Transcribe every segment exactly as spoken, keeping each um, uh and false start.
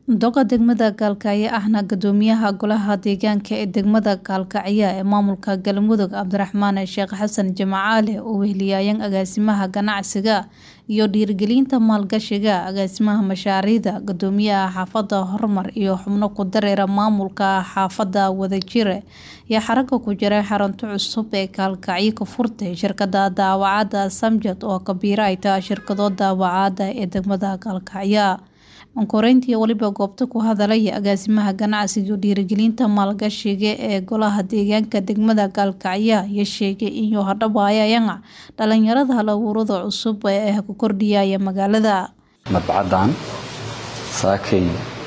Doqa degmada Gaalkacyo ahna guddoomiyaha golaha deegaanka ee degmada Gaalkacyo ee maamulka Galmudug Cabdiraxmaan Sheekh Xasan Jimcaale oo weheliyay agaasimaha ganacsiga iyo dhiirigelinta maalgashiga agaasimaha mashaariicda guddoomiyaha xaafadda Hormar iyo xubno ku dareera maamulka xaafadda Wadajir iyo xaraka ku jira xarunta cusub ee Gaalkacyo ka furtay shirkadda daawacada Samjad oo ka biirayta shirkado daawacada ee degmada Gaalkacyo ankoreyntii waliba goobta ku hadalay agaasimaha ganacsiga dhiirigelinta maalgashiga ee golaha deegaanka degmada Gaalkacyo iyo sheegay in uu hadhawaayayanga dhalinyarada hal-abuurada cusub ee ku kordhiyay magaalada madbacadan saakay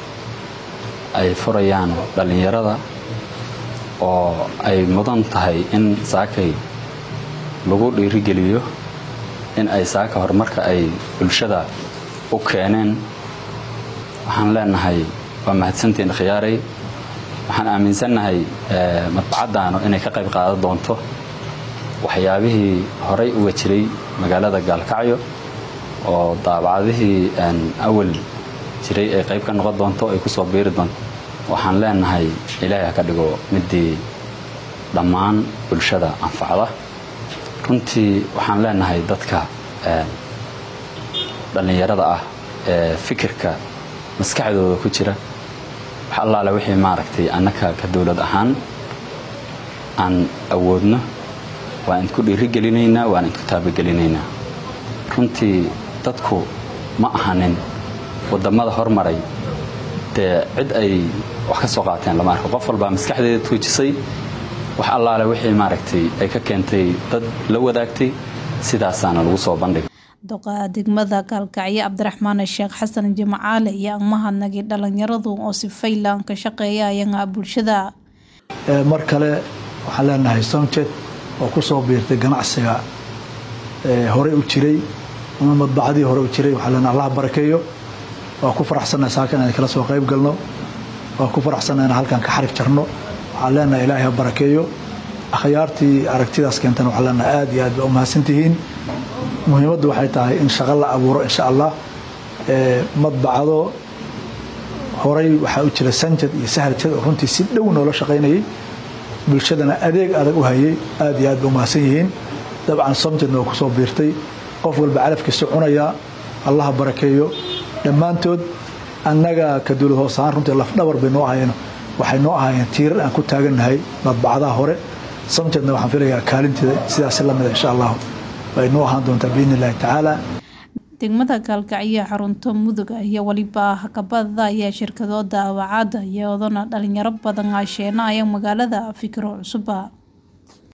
ay furayaan dhalinyarada oo ay mudan tahay in saakay lagu dhiirigeliyo in ay saaka horumarka ay bulshada u keeneen waxaan leenahay waa mahadsantiin khiyaaray waxaan aaminsanahay madbacadaano inay ka qayb qaadan doonto waxyaabihii horay uga jiray magaalada Gaalkacyo oo daabacadihii aan awal jiray ay qayb ka noqon doonto ay ku soo biiri doonto waxaan leenahay ilaahay ka dhigo midii dhammaan bulshada anfacda runtii waxaan leenahay dadka dhalinyarada ah ee fikirka maskaxdooda ku jira waxa allaale wixii maaragtay annaka ka dawlad ahaan aan awoodno waa in ku dhiirigelinaynaa waan in ku taabagelinaynaa runtii dadku ma ahanin wadamada hormaray dee cid ay wax ka soo qaateen lama arko qof walba maskaxdeeda tuujisay wax allaale wixii maaragtay ay ka keentay dad la wadaagtay sidaasaana lagu soo bandhigay doqa degmada Gaalkacyo Cabdiraxmaan Sheekh Xasan Jimcaale iyo mahadnaqi dhalinyaradu oo si faylan ka shaqeeyayanga bulshada mar kale waxaan leenahay Samjad oo ku soo biirtay ganacsiga ee hore u jiray ama madbacadii hore u jiray waxaan leenahay Allah barakeeyo waa ku faraxsanahay saakan inaan kala soo qayb galno waa ku faraxsanahay halkan ka xarif jarno waxaan leenahay Ilaahay barakeeyo akhyaartii aragtidaas keentan waxaan leenahay aad iyo aad u mahadsantihiin muhiimaddu waxay tahay in shaqo la abuuro insha Allah ee madbacado horay waxa u jira Samjad iyo Sahaljad oo runtii si dhow noola shaqeynayay bulshadana adeeg adag u hayay aad iyo aad u mahadsan yihiin dabcan Samjadna ku soo biirtay qof walba calafkiisa cunaya Allah barakeeyo dhamaantood annaga ka dawlad hoosaan runtii laf dhabar bay noo ahayeen waxay noo ahayeen tiirar aan ku taaganahay madbacadaha hore Samjadna waxaan filayaa kaalinteeda sidaas la mid insha Allah way noo ahaan doontaa biin Allah taala degmada Gaalkacyo xarunta mudug iyo waliba hakabada ayaa shirkado daawacada iyadoo dhalinyaro badan ay sheenayaan magaalada fikro cusub.